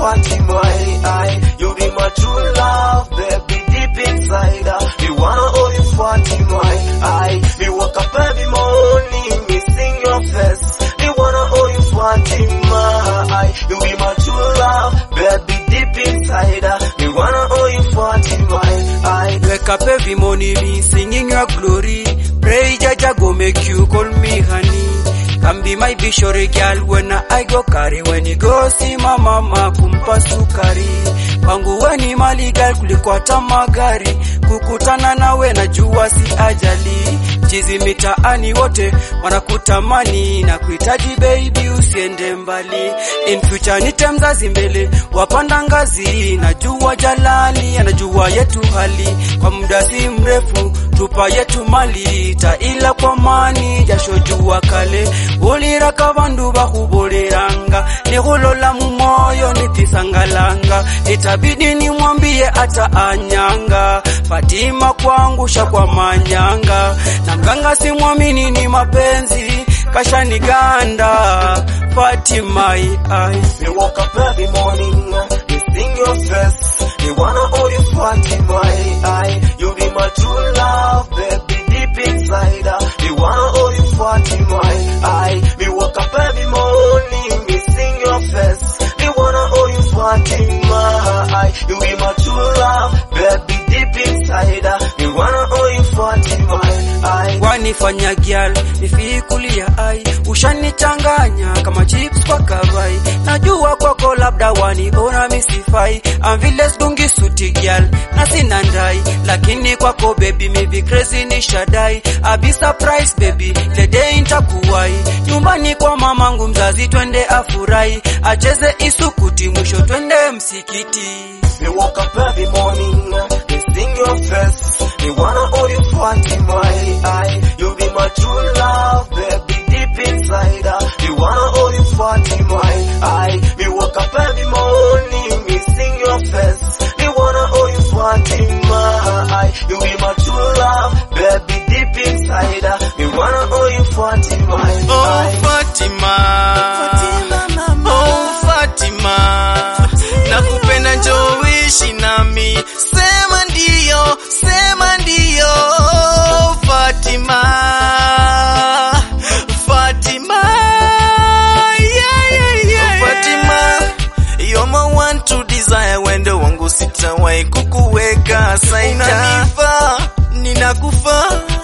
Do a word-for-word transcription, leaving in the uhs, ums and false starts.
Fatima, I, you be my true love, baby, deep inside. Me wanna hold you, Fatima, I, me wake up every morning, me sing your face. Me wanna hold you, Fatima, I, you be my true love, baby, deep inside. Me wanna hold you, Fatima, I. Wake up every morning, me singing your glory. Pray Jaja go make you call me honey. Can be my bishori girl when I go carry. When you go see my mama kumpa sukari. Pangu weni mali girl kuliko hata magari. Kukutana nawe najua si ajali. Chizi mitaani wote wanakutamani na kuhitaji baby usiende mbali. In future nite mzazi mbele wapanda ngazi. Najua jalali anajua yetu hali. Kwa muda si mrefu tupa yetu mali. Taila kwa mani jasho jua kale. Uliraka bandu bakuboliranga. Nihulola mumoyo nitisangalanga. Itabidi nimwambie ata anyanga. Fatima kuangusha kwa manyanga. Na mganga si muamini ni mapenzi. Kasha ni ganda Fatima I. Me wake up every morning, me sing your face. Me wanna hold you, Fatima I. You be my true love, baby, deep inside. Me wanna hold you, Fatima I. Me wake up every morning, me sing your face. Me wanna hold you, Fatima I. You be my true love, baby, deep inside. Me wanna hold you, Fatima I. Wanifanya gyal nifikulia ai. Ushanichanganya kama chips kwa karai. Najua kwako labda waniona misifai. Amviles dungi suti gyal na sina ndai. Lakini kwako baby maybe crazy ni shadai. Abi surprise baby today nitakuwai. Nyumbani kwa mamangu mzazi twende afurai. Acheze isukuti mwisho twende msikiti. Me wake up every morning, me sing your face. Me wanna hold you, Fatima I. You be my true love, baby, deep inside. Me wanna hold you, Fatima I. Me wake up every morning, me sing your face. Me wanna hold you, Fatima I. You be my true love, baby, deep inside. Me wanna hold you, Fatima I. Oh Fatima, Fatima oh Fatima, nakupenda njoo ishi nami. Sema ndio, sema ndio Fatima, Fatima, yeah, yeah, yeah. Fatima, you're my one to desire. Wendo wangu sitawahi kukuweka saida. Unanifa, ninakufa